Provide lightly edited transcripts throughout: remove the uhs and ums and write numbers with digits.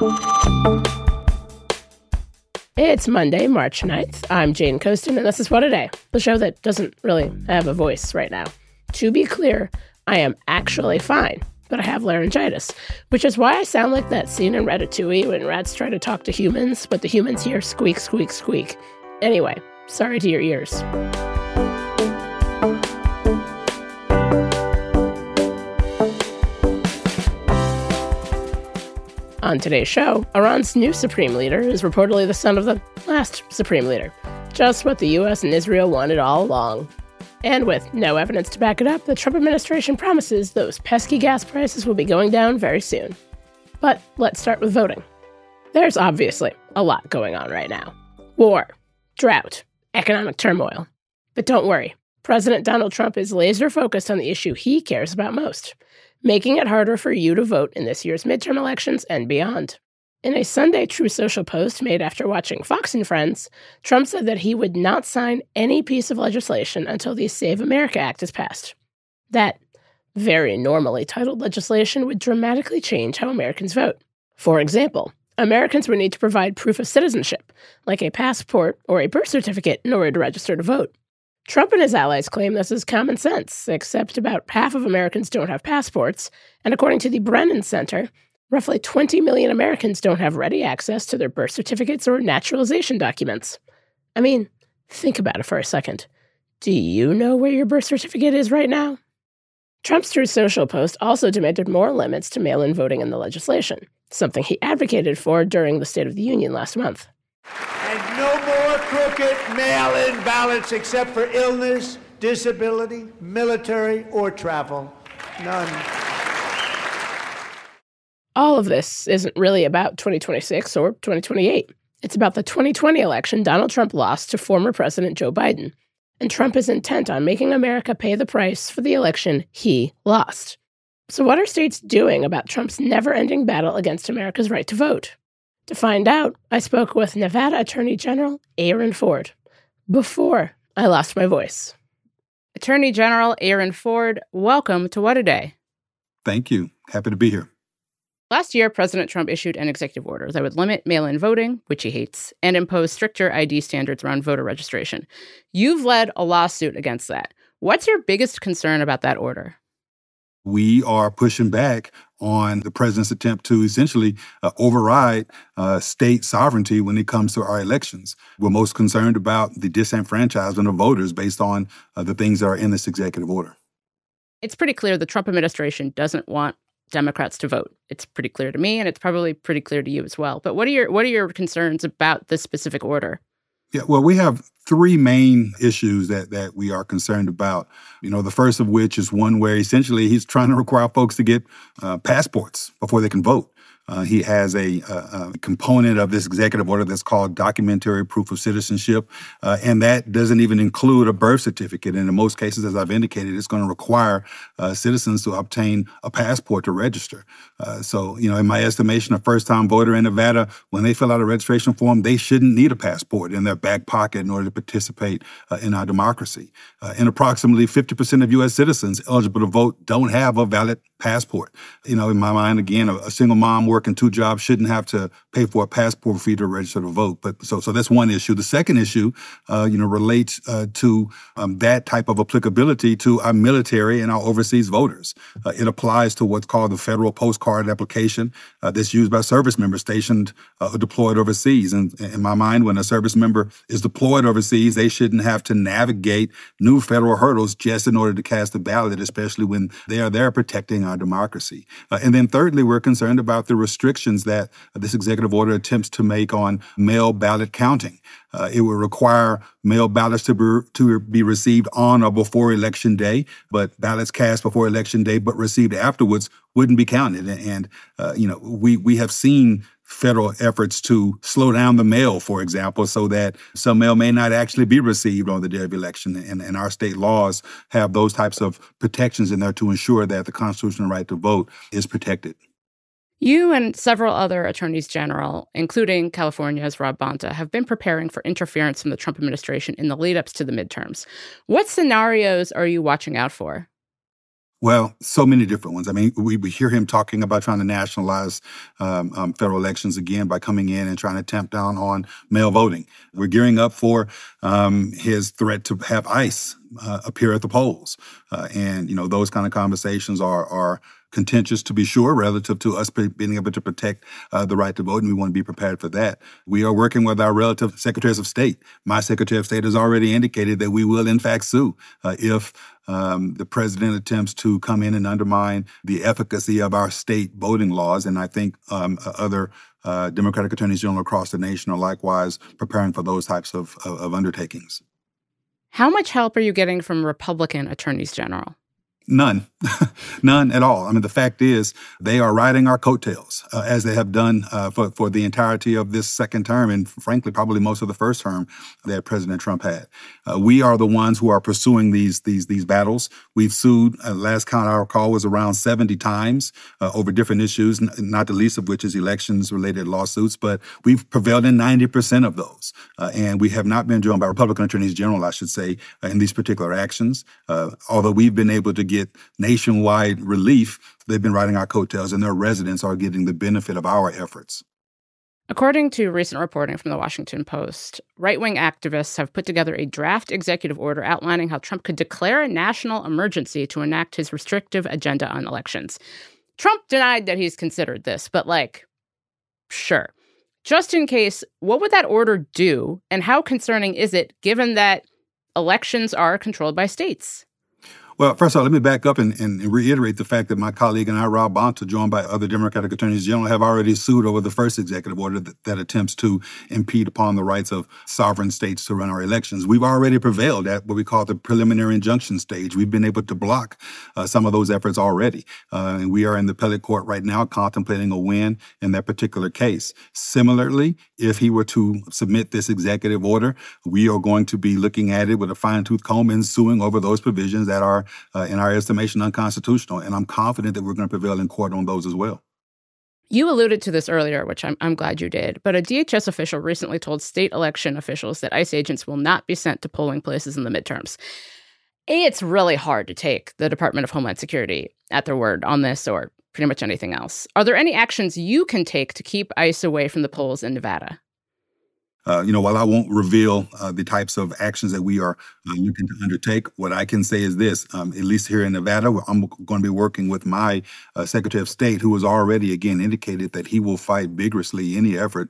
It's Monday, March 9th. I'm Jane Coaston, and this is What a Day, the show that doesn't really have a voice right now. To be clear, I am actually fine, but I have laryngitis, which is why I sound like that scene in Ratatouille when rats try to talk to humans, but the humans hear squeak, squeak, squeak. Anyway, sorry to your ears. On today's show, Iran's new supreme leader is reportedly the son of the last supreme leader. Just what the U.S. and Israel wanted all along. And with no evidence to back it up, the Trump administration promises those pesky gas prices will be going down very soon. But let's start with voting. There's obviously a lot going on right now. War, drought, economic turmoil. But don't worry, President Donald Trump is laser focused on the issue he cares about most, making it harder for you to vote in this year's midterm elections and beyond. In a Sunday Truth Social post made after watching Fox and Friends, Trump said that he would not sign any piece of legislation until the Save America Act is passed. That very normally titled legislation would dramatically change how Americans vote. For example, Americans would need to provide proof of citizenship, like a passport or a birth certificate, in order to register to vote. Trump and his allies claim this is common sense, except about half of Americans don't have passports, and according to the Brennan Center, roughly 20 million Americans don't have ready access to their birth certificates or naturalization documents. I mean, think about it for a second. Do you know where your birth certificate is right now? Trump's Truth Social post also demanded more limits to mail-in voting in the legislation, something he advocated for during the State of the Union last month. And no more crooked mail-in ballots except for illness, disability, military, or travel. None. All of this isn't really about 2026 or 2028. It's about the 2020 election Donald Trump lost to former President Joe Biden. And Trump is intent on making America pay the price for the election he lost. So what are states doing about Trump's never-ending battle against America's right to vote? To find out, I spoke with Nevada Attorney General Aaron Ford before I lost my voice. Attorney General Aaron Ford, welcome to What a Day. Thank you. Happy to be here. Last year, President Trump issued an executive order that would limit mail-in voting, which he hates, and impose stricter ID standards around voter registration. You've led a lawsuit against that. What's your biggest concern about that order? We are pushing back on the president's attempt to essentially override state sovereignty when it comes to our elections. We're most concerned about the disenfranchisement of voters based on the things that are in this executive order. It's pretty clear the Trump administration doesn't want Democrats to vote. It's pretty clear to me, and it's probably pretty clear to you as well. But what are your concerns about this specific order? Yeah, well, we have three main issues that we are concerned about. You know, the first of which is one where essentially he's trying to require folks to get passports before they can vote. He has a component of this executive order that's called documentary proof of citizenship, and that doesn't even include a birth certificate. And in most cases, as I've indicated, it's going to require citizens to obtain a passport to register. So, you know, in my estimation, a first-time voter in Nevada, when they fill out a registration form, they shouldn't need a passport in their back pocket in order to participate in our democracy. And approximately 50% of U.S. citizens eligible to vote don't have a valid passport. You know, in my mind, again, a single mom working two jobs shouldn't have to pay for a passport for you to register to vote. But so that's one issue. The second issue, relates to that type of applicability to our military and our overseas voters. It applies to what's called the federal postcard application that's used by service members stationed or deployed overseas. And in my mind, when a service member is deployed overseas, they shouldn't have to navigate new federal hurdles just in order to cast a ballot, especially when they are there protecting our democracy. And then thirdly, we're concerned about the restrictions that this executive order attempts to make on mail ballot counting. It will require mail ballots to be received on or before Election Day, but ballots cast before Election Day but received afterwards wouldn't be counted. And we have seen federal efforts to slow down the mail, for example, so that some mail may not actually be received on the day of election. And our state laws have those types of protections in there to ensure that the constitutional right to vote is protected. You and several other attorneys general, including California's Rob Bonta, have been preparing for interference from the Trump administration in the lead-ups to the midterms. What scenarios are you watching out for? Well, so many different ones. I mean, we hear him talking about trying to nationalize federal elections again by coming in and trying to tamp down on mail voting. We're gearing up for his threat to have ICE appear at the polls. And, those kind of conversations are contentious, to be sure, relative to us being able to protect the right to vote, and we want to be prepared for that. We are working with our relative secretaries of state. My Secretary of State has already indicated that we will, in fact, sue if the president attempts to come in and undermine the efficacy of our state voting laws. And I think other Democratic attorneys general across the nation are likewise preparing for those types of undertakings. How much help are you getting from Republican attorneys general? None. None at all. I mean, the fact is they are riding our coattails, as they have done for the entirety of this second term and, frankly, probably most of the first term that President Trump had. We are the ones who are pursuing these battles. We've sued, last count I recall, was around 70 times over different issues, not the least of which is elections-related lawsuits, but we've prevailed in 90% of those. And we have not been joined by Republican attorneys general, I should say, in these particular actions. Although we've been able to get nationwide relief, they've been riding our coattails, and their residents are getting the benefit of our efforts. According to recent reporting from the Washington Post, right-wing activists have put together a draft executive order outlining how Trump could declare a national emergency to enact his restrictive agenda on elections. Trump denied that he's considered this, but sure. Just in case, what would that order do, and how concerning is it given that elections are controlled by states? Well, first of all, let me back up and reiterate the fact that my colleague and I, Rob Bonta, joined by other Democratic attorneys general, have already sued over the first executive order that attempts to impede upon the rights of sovereign states to run our elections. We've already prevailed at what we call the preliminary injunction stage. We've been able to block some of those efforts already. And we are in the appellate court right now contemplating a win in that particular case. Similarly, if he were to submit this executive order, we are going to be looking at it with a fine-tooth comb and suing over those provisions that are in our estimation, unconstitutional. And I'm confident that we're going to prevail in court on those as well. You alluded to this earlier, which I'm glad you did, but a DHS official recently told state election officials that ICE agents will not be sent to polling places in the midterms. It's really hard to take the Department of Homeland Security at their word on this or pretty much anything else. Are there any actions you can take to keep ICE away from the polls in Nevada? While I won't reveal the types of actions that we are looking to undertake, what I can say is this, at least here in Nevada, I'm going to be working with my Secretary of State, who has already, again, indicated that he will fight vigorously any effort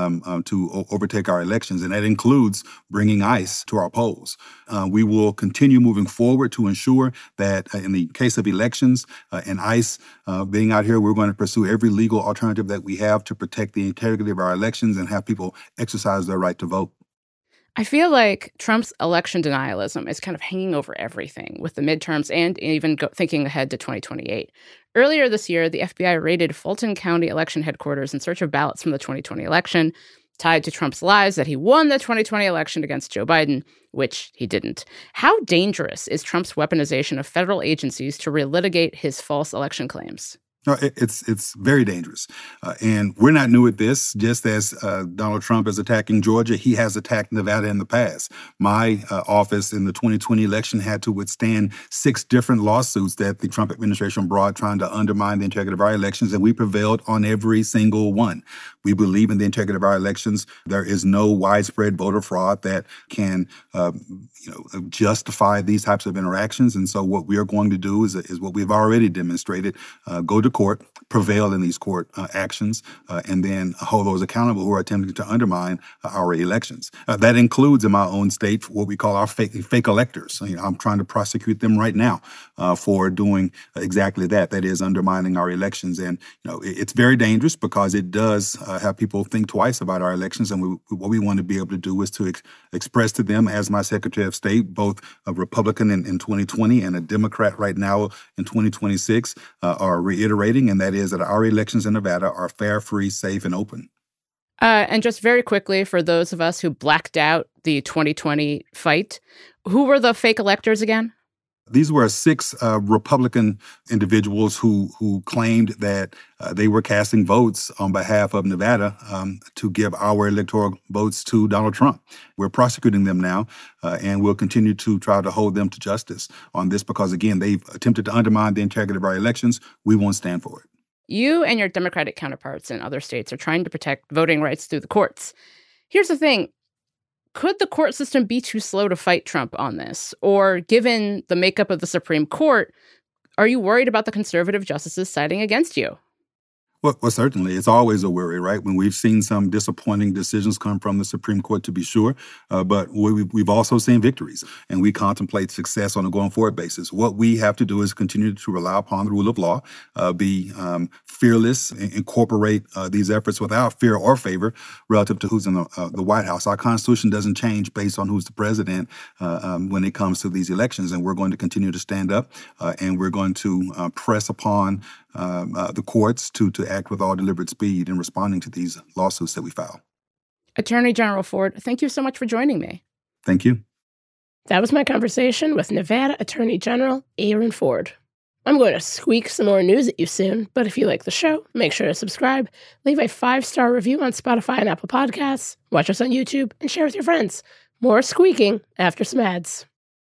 to overtake our elections, and that includes bringing ICE to our polls. We will continue moving forward to ensure that in the case of elections and ICE being out here, we're going to pursue every legal alternative that we have to protect the integrity of our elections and have people exercise their right to vote. I feel like Trump's election denialism is kind of hanging over everything with the midterms and even thinking ahead to 2028. Earlier this year, the FBI raided Fulton County election headquarters in search of ballots from the 2020 election, tied to Trump's lies that he won the 2020 election against Joe Biden, which he didn't. How dangerous is Trump's weaponization of federal agencies to relitigate his false election claims? No, it's very dangerous. And we're not new at this. Just as Donald Trump is attacking Georgia, he has attacked Nevada in the past. My office in the 2020 election had to withstand 6 different lawsuits that the Trump administration brought trying to undermine the integrity of our elections, and we prevailed on every single one. We believe in the integrity of our elections. There is no widespread voter fraud that can justify these types of interactions. And so what we are going to do is what we've already demonstrated, go to court, prevail in these court actions, and then hold those accountable who are attempting to undermine our elections. That includes in my own state what we call our fake electors. I'm trying to prosecute them right now for doing exactly that. That is undermining our elections. And it's very dangerous because it does have people think twice about our elections. And what we want to be able to do is to express to them, as my Secretary of State, both a Republican in 2020 and a Democrat right now in 2026, are reiterating, and that is that our elections in Nevada are fair, free, safe, and open. And just very quickly, for those of us who blacked out the 2020 fight, who were the fake electors again? These were 6 Republican individuals who claimed that they were casting votes on behalf of Nevada to give our electoral votes to Donald Trump. We're prosecuting them now, and we'll continue to try to hold them to justice on this because, again, they've attempted to undermine the integrity of our elections. We won't stand for it. You and your Democratic counterparts in other states are trying to protect voting rights through the courts. Here's the thing. Could the court system be too slow to fight Trump on this? Or given the makeup of the Supreme Court, are you worried about the conservative justices siding against you? Well, certainly. It's always a worry, right? When we've seen some disappointing decisions come from the Supreme Court, to be sure. But we've also seen victories, and we contemplate success on a going-forward basis. What we have to do is continue to rely upon the rule of law, be fearless, and incorporate these efforts without fear or favor relative to who's in the White House. Our Constitution doesn't change based on who's the president when it comes to these elections, and we're going to continue to stand up, and we're going to press upon the courts to act with all deliberate speed in responding to these lawsuits that we file. Attorney General Ford, thank you so much for joining me. Thank you. That was my conversation with Nevada Attorney General Aaron Ford. I'm going to squeak some more news at you soon, but if you like the show, make sure to subscribe, leave a 5-star review on Spotify and Apple Podcasts, watch us on YouTube, and share with your friends. More squeaking after some ads.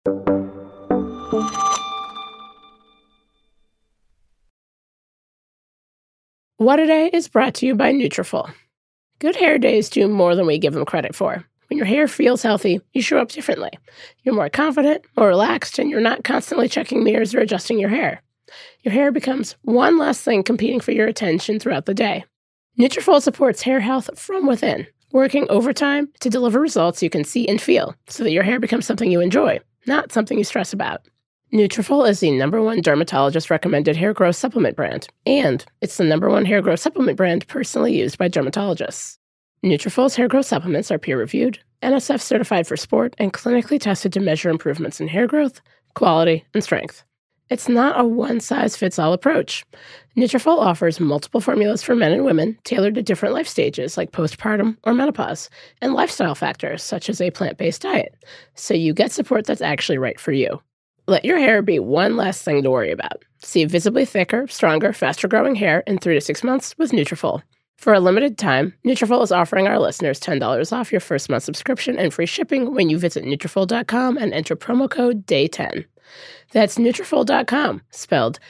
What A Day is brought to you by Nutrafol. Good hair days do more than we give them credit for. When your hair feels healthy, you show up differently. You're more confident, more relaxed, and you're not constantly checking mirrors or adjusting your hair. Your hair becomes one less thing competing for your attention throughout the day. Nutrafol supports hair health from within, working overtime to deliver results you can see and feel, so that your hair becomes something you enjoy, not something you stress about. Nutrafol is the #1 dermatologist-recommended hair growth supplement brand, and it's the #1 hair growth supplement brand personally used by dermatologists. Nutrafol's hair growth supplements are peer-reviewed, NSF certified for sport, and clinically tested to measure improvements in hair growth, quality, and strength. It's not a one-size-fits-all approach. Nutrafol offers multiple formulas for men and women tailored to different life stages like postpartum or menopause, and lifestyle factors such as a plant-based diet, so you get support that's actually right for you. Let your hair be one less thing to worry about. See visibly thicker, stronger, faster-growing hair in 3 to 6 months with Nutrafol. For a limited time, Nutrafol is offering our listeners $10 off your first month subscription and free shipping when you visit Nutrafol.com and enter promo code DAY10. That's Nutrafol.com, spelled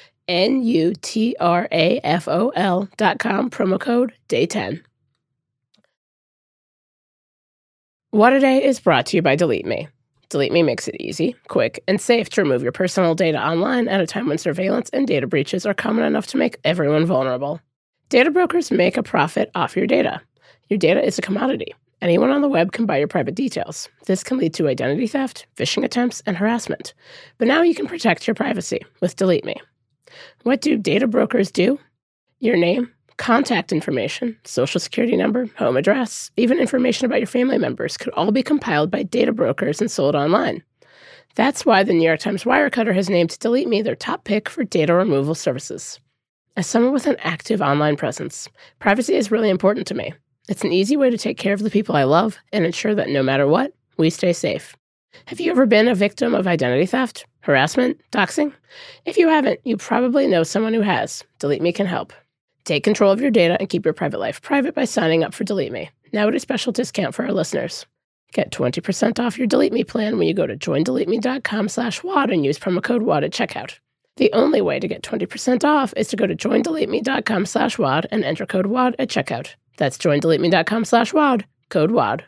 Nutrafol.com, promo code DAY10. What A Day is brought to you by Delete Me. Delete Me makes it easy, quick, and safe to remove your personal data online at a time when surveillance and data breaches are common enough to make everyone vulnerable. Data brokers make a profit off your data. Your data is a commodity. Anyone on the web can buy your private details. This can lead to identity theft, phishing attempts, and harassment. But now you can protect your privacy with Delete Me. What do data brokers do? Your name, contact information, social security number, home address, even information about your family members could all be compiled by data brokers and sold online. That's why the New York Times Wirecutter has named Delete Me their top pick for data removal services. As someone with an active online presence, privacy is really important to me. It's an easy way to take care of the people I love and ensure that no matter what, we stay safe. Have you ever been a victim of identity theft, harassment, doxing? If you haven't, you probably know someone who has. Delete Me can help. Take control of your data and keep your private life private by signing up for Delete Me, now at a special discount for our listeners. Get 20% off your Delete Me plan when you go to joindeleteme.com/WAD and use promo code WAD at checkout. The only way to get 20% off is to go to joindeleteme.com/WAD and enter code WAD at checkout. That's joindeleteme.com/WAD, code WAD.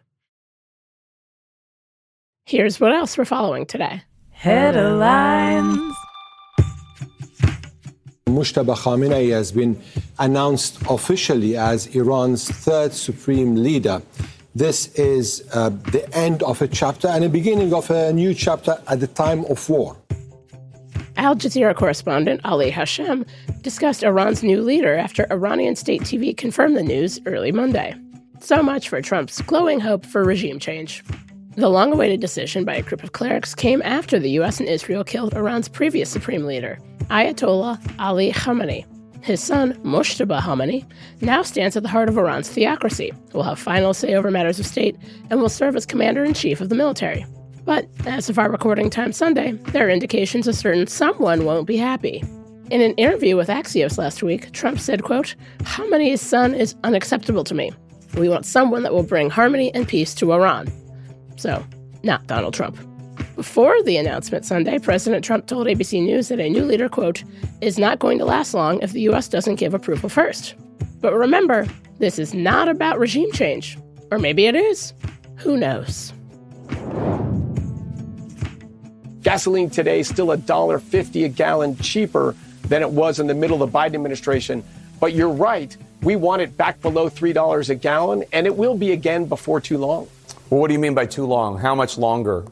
Here's what else we're following today. Headlines. Mujtaba Khamenei has been announced officially as Iran's third supreme leader. This is the end of a chapter and the beginning of a new chapter at the time of war. Al Jazeera correspondent Ali Hashem discussed Iran's new leader after Iranian state TV confirmed the news early Monday. So much for Trump's glowing hope for regime change. The long-awaited decision by a group of clerics came after the U.S. and Israel killed Iran's previous supreme leader, Ayatollah Ali Khamenei. His son, Mojtaba Khamenei, now stands at the heart of Iran's theocracy, will have final say over matters of state, and will serve as commander-in-chief of the military. But as of our recording time Sunday, there are indications a certain someone won't be happy. In an interview with Axios last week, Trump said, quote, "Khamenei's son is unacceptable to me. We want someone that will bring harmony and peace to Iran." So, not Donald Trump. Before the announcement Sunday, President Trump told ABC News that a new leader, quote, "is not going to last long if the U.S. doesn't give approval first." But remember, this is not about regime change. Or maybe it is. Who knows? Gasoline today is still $1.50 a gallon cheaper than it was in the middle of the Biden administration. But you're right. We want it back below $3 a gallon, and it will be again before too long. Well, what do you mean by too long? How much longer?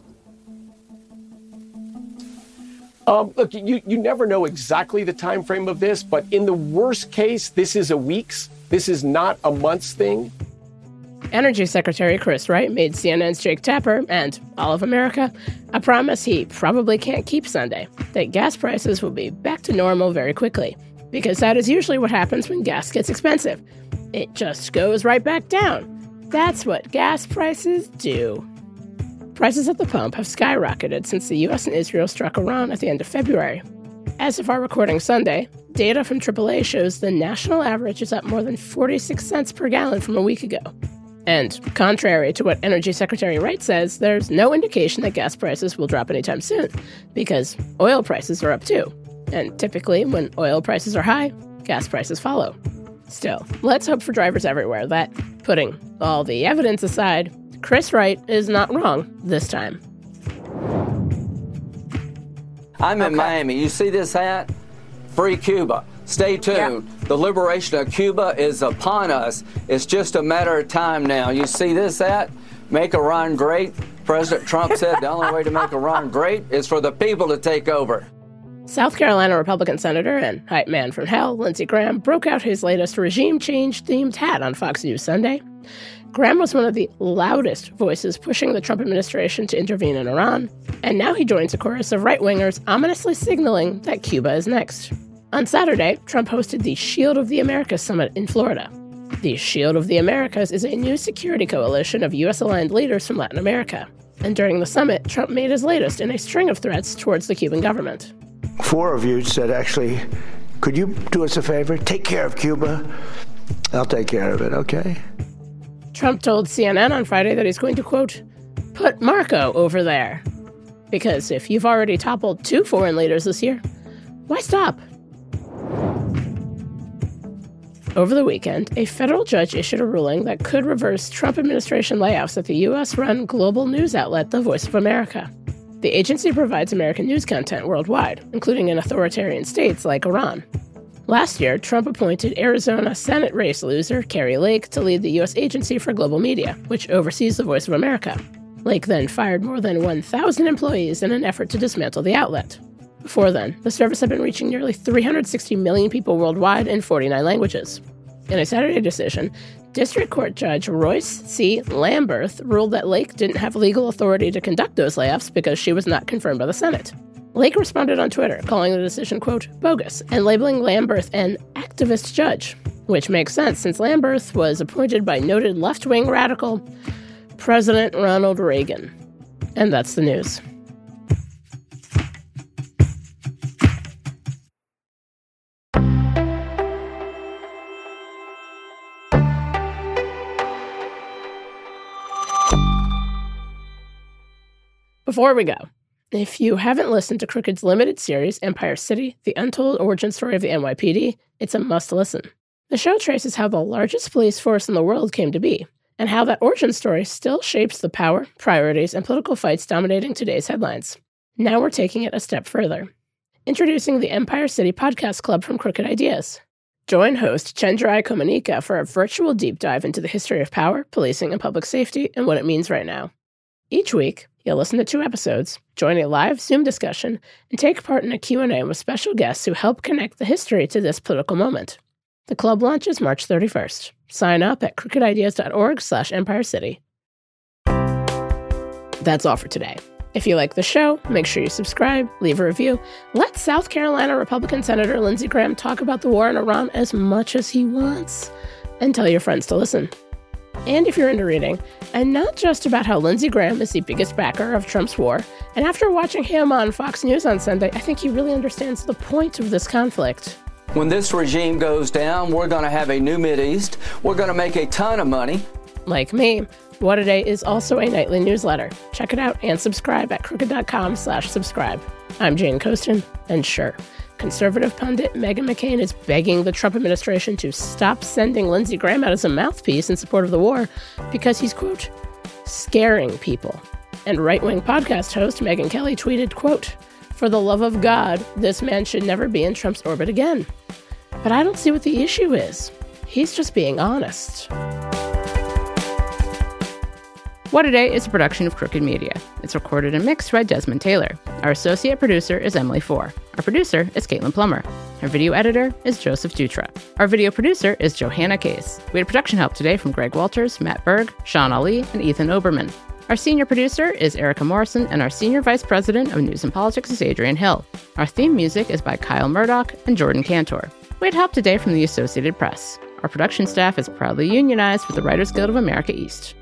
Look, you never know exactly the time frame of this, but in the worst case, this is a week's. This is not a month's thing. Energy Secretary Chris Wright made CNN's Jake Tapper and all of America a promise he probably can't keep Sunday, that gas prices will be back to normal very quickly, because that is usually what happens when gas gets expensive. It just goes right back down. That's what gas prices do. Prices at the pump have skyrocketed since the U.S. and Israel struck Iran at the end of February. As of our recording Sunday, data from AAA shows the national average is up more than 46 cents per gallon from a week ago. And contrary to what Energy Secretary Wright says, there's no indication that gas prices will drop anytime soon, because oil prices are up too. And typically, when oil prices are high, gas prices follow. Still, let's hope for drivers everywhere that, putting all the evidence aside, Chris Wright is not wrong this time. I'm in Miami. You see this hat? Free Cuba. Stay tuned. Yeah. The liberation of Cuba is upon us. It's just a matter of time now. You see this hat? Make Iran great. President Trump said the only way to make Iran great is for the people to take over. South Carolina Republican Senator and hype man from hell, Lindsey Graham, broke out his latest regime change-themed hat on Fox News Sunday. Graham was one of the loudest voices pushing the Trump administration to intervene in Iran, and now he joins a chorus of right-wingers ominously signaling that Cuba is next. On Saturday, Trump hosted the Shield of the Americas Summit in Florida. The Shield of the Americas is a new security coalition of U.S.-aligned leaders from Latin America. And during the summit, Trump made his latest in a string of threats towards the Cuban government. 4 of you said, actually, could you do us a favor? Take care of Cuba. I'll take care of it, okay? Trump told CNN on Friday that he's going to, quote, "put Marco over there." Because if you've already toppled 2 foreign leaders this year, why stop? Over the weekend, a federal judge issued a ruling that could reverse Trump administration layoffs at the U.S.-run global news outlet, The Voice of America. The agency provides American news content worldwide, including in authoritarian states like Iran. Last year, Trump appointed Arizona Senate race loser Kari Lake to lead the U.S. Agency for Global Media, which oversees The Voice of America. Lake then fired more than 1,000 employees in an effort to dismantle the outlet. Before then, the service had been reaching nearly 360 million people worldwide in 49 languages. In a Saturday decision, District Court Judge Royce C. Lamberth ruled that Lake didn't have legal authority to conduct those layoffs because she was not confirmed by the Senate. Lake responded on Twitter, calling the decision, quote, bogus, and labeling Lamberth an activist judge, which makes sense since Lamberth was appointed by noted left-wing radical President Ronald Reagan. And that's the news. Before we go, if you haven't listened to Crooked's limited series, Empire City, The Untold Origin Story of the NYPD, it's a must-listen. The show traces how the largest police force in the world came to be, and how that origin story still shapes the power, priorities, and political fights dominating today's headlines. Now we're taking it a step further. Introducing the Empire City Podcast Club from Crooked Ideas. Join host Chenjerai Kumanyika for a virtual deep dive into the history of power, policing, and public safety, and what it means right now. Each week, you'll listen to 2 episodes, join a live Zoom discussion, and take part in a Q&A with special guests who help connect the history to this political moment. The club launches March 31st. Sign up at crookedIdeas.org/Empire City. That's all for today. If you like the show, make sure you subscribe, leave a review. Let South Carolina Republican Senator Lindsey Graham talk about the war in Iran as much as he wants. And tell your friends to listen. and if you're into reading, and not just about how Lindsey Graham is the biggest backer of Trump's war. And after watching him on Fox News on Sunday, I think he really understands the point of this conflict. When this regime goes down, we're going to have a new Mideast. We're going to make a ton of money. Like me, What A Day is also a nightly newsletter. Check it out and subscribe at crooked.com/subscribe. I'm Jane Coaston, and sure, conservative pundit Meghan McCain is begging the Trump administration to stop sending Lindsey Graham out as a mouthpiece in support of the war because he's, quote, scaring people. And right-wing podcast host Megyn Kelly tweeted, quote, "For the love of God, this man should never be in Trump's orbit again." But I don't see what the issue is. He's just being honest. What A Day is a production of Crooked Media. It's recorded and mixed by Desmond Taylor. Our associate producer is Emily Four. Our producer is Caitlin Plummer. Our video editor is Joseph Dutra. Our video producer is Johanna Case. We had production help today from Greg Walters, Matt Berg, Sean Ali, and Ethan Oberman. Our senior producer is Erica Morrison, and our senior vice president of news and politics is Adrian Hill. Our theme music is by Kyle Murdoch and Jordan Cantor. We had help today from the Associated Press. Our production staff is proudly unionized with the Writers Guild of America East.